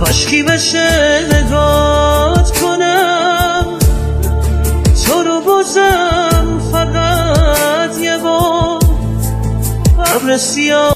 کاشکی بشه نگات کنم تو رو بازم فقط یه بار ابر سیاه